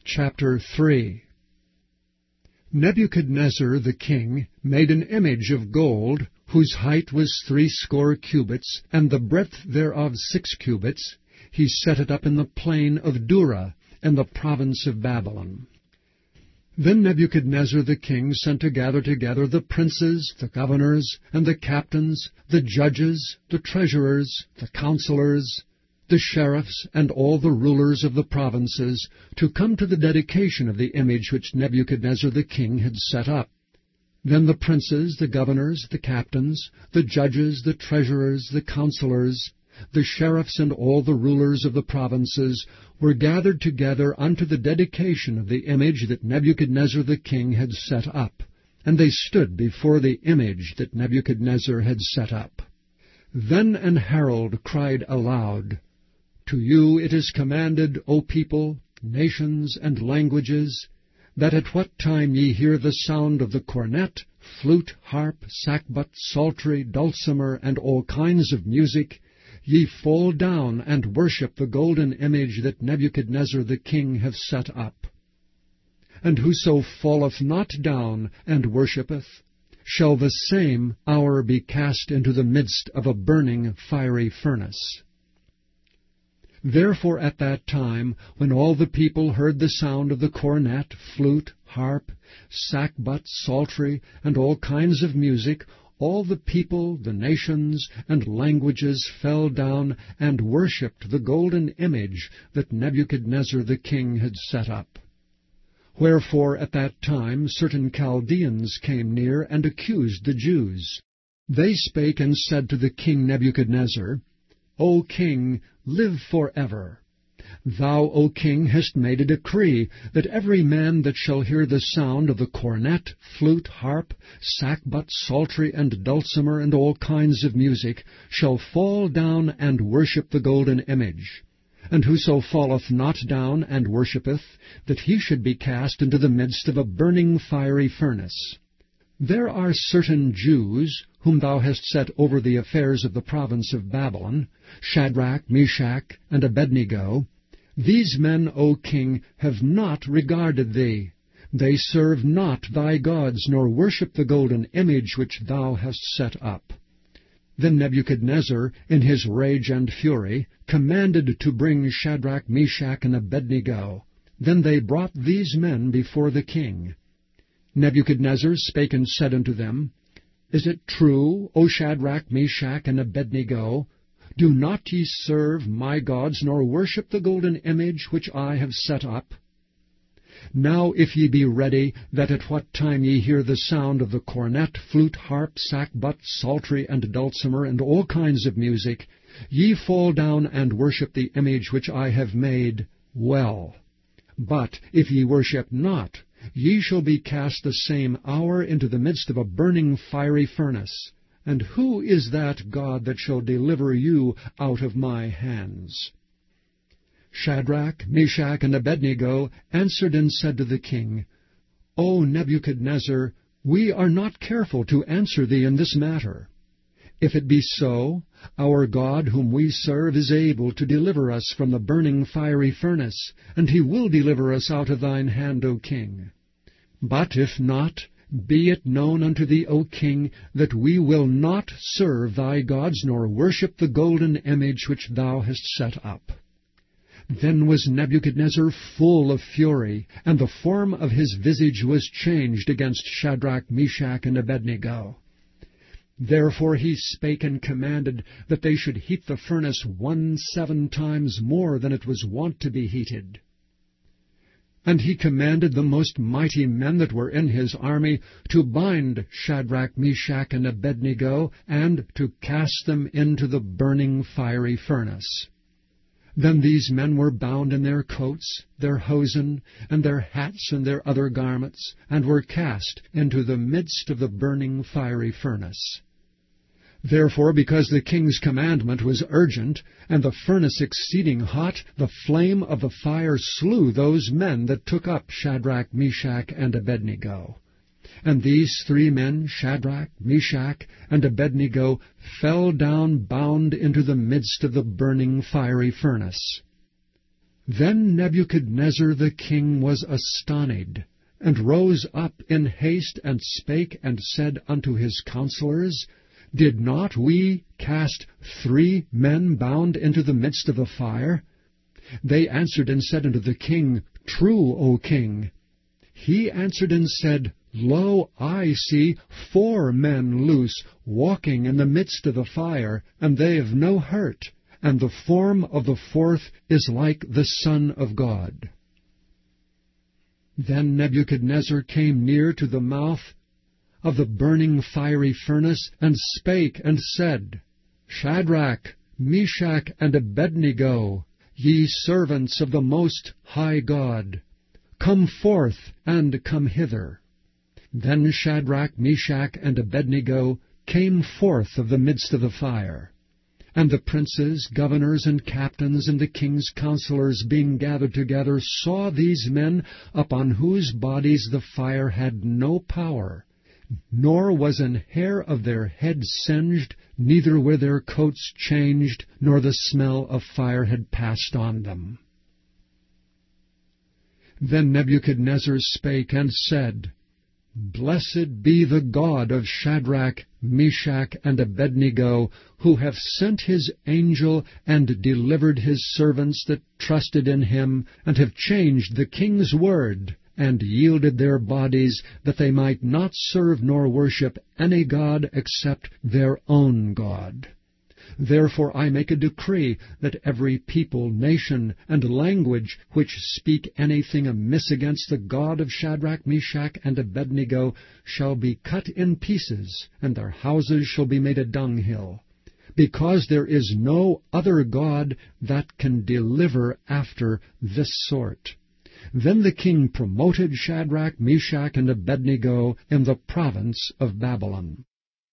Chapter 3. Nebuchadnezzar the king made an image of gold, whose height was 60 cubits, and the breadth thereof 6 cubits. He set it up in the plain of Dura, in the province of Babylon. Then Nebuchadnezzar the king sent to gather together the princes, the governors, and the captains, the judges, the treasurers, the counselors, the sheriffs, and all the rulers of the provinces, to come to the dedication of the image which Nebuchadnezzar the king had set up. Then the princes, the governors, the captains, the judges, the treasurers, the counselors, the sheriffs, and all the rulers of the provinces were gathered together unto the dedication of the image that Nebuchadnezzar the king had set up. And they stood before the image that Nebuchadnezzar had set up. Then an herald cried aloud, To you it is commanded, O people, nations, and languages, that at what time ye hear the sound of the cornet, flute, harp, sackbut, psaltery, dulcimer, and all kinds of music, ye fall down and worship the golden image that Nebuchadnezzar the king hath set up. And whoso falleth not down and worshippeth, shall the same hour be cast into the midst of a burning fiery furnace. Therefore at that time, when all the people heard the sound of the cornet, flute, harp, sackbut, psaltery, and all kinds of music, all the people, the nations, and languages fell down and worshipped the golden image that Nebuchadnezzar the king had set up. Wherefore at that time certain Chaldeans came near and accused the Jews. They spake and said to the king Nebuchadnezzar, O king, live forever. Thou, O king, hast made a decree that every man that shall hear the sound of the cornet, flute, harp, sackbut, psaltery, and dulcimer, and all kinds of music, shall fall down and worship the golden image. And whoso falleth not down and worshippeth, that he should be cast into the midst of a burning fiery furnace. There are certain Jews, whom thou hast set over the affairs of the province of Babylon, Shadrach, Meshach, and Abednego. These men, O king, have not regarded thee. They serve not thy gods, nor worship the golden image which thou hast set up. Then Nebuchadnezzar, in his rage and fury, commanded to bring Shadrach, Meshach, and Abednego. Then they brought these men before the king. Nebuchadnezzar spake and said unto them, Is it true, O Shadrach, Meshach, and Abednego? Do not ye serve my gods, nor worship the golden image which I have set up? Now if ye be ready, that at what time ye hear the sound of the cornet, flute, harp, sackbut, psaltery, and dulcimer, and all kinds of music, ye fall down and worship the image which I have made, well. But if ye worship not, ye shall be cast the same hour into the midst of a burning fiery furnace. And who is that God that shall deliver you out of my hands? Shadrach, Meshach, and Abednego answered and said to the king, O Nebuchadnezzar, we are not careful to answer thee in this matter. If it be so, our God whom we serve is able to deliver us from the burning fiery furnace, and he will deliver us out of thine hand, O king. But if not, be it known unto thee, O king, that we will not serve thy gods, nor worship the golden image which thou hast set up. Then was Nebuchadnezzar full of fury, and the form of his visage was changed against Shadrach, Meshach, and Abednego. Therefore he spake and commanded that they should heat the furnace 17 times more than it was wont to be heated. And he commanded the most mighty men that were in his army to bind Shadrach, Meshach, and Abednego, and to cast them into the burning fiery furnace. Then these men were bound in their coats, their hosen, and their hats, and their other garments, and were cast into the midst of the burning fiery furnace. Therefore, because the king's commandment was urgent, and the furnace exceeding hot, the flame of the fire slew those men that took up Shadrach, Meshach, and Abednego. And these 3 men, Shadrach, Meshach, and Abednego, fell down bound into the midst of the burning fiery furnace. Then Nebuchadnezzar the king was astonied, and rose up in haste, and spake and said unto his counselors, Did not we cast 3 men bound into the midst of the fire? They answered and said unto the king, True, O king. He answered and said, Lo, I see 4 men loose, walking in the midst of the fire, and they have no hurt, and the form of the 4th is like the Son of God. Then Nebuchadnezzar came near to the mouth of the burning fiery furnace, and spake and said, Shadrach, Meshach, and Abednego, ye servants of the Most High God, come forth and come hither. Then Shadrach, Meshach, and Abednego came forth of the midst of the fire. And the princes, governors, and captains, and the king's counselors, being gathered together, saw these men, upon whose bodies the fire had no power, nor was an hair of their head singed, neither were their coats changed, nor the smell of fire had passed on them. Then Nebuchadnezzar spake and said, Blessed be the God of Shadrach, Meshach, and Abednego, who hath sent his angel, and delivered his servants that trusted in him, and have changed the king's word, and yielded their bodies, that they might not serve nor worship any god except their own God. Therefore I make a decree that every people, nation, and language which speak anything amiss against the God of Shadrach, Meshach, and Abednego shall be cut in pieces, and their houses shall be made a dunghill, because there is no other God that can deliver after this sort. Then the king promoted Shadrach, Meshach, and Abednego in the province of Babylon.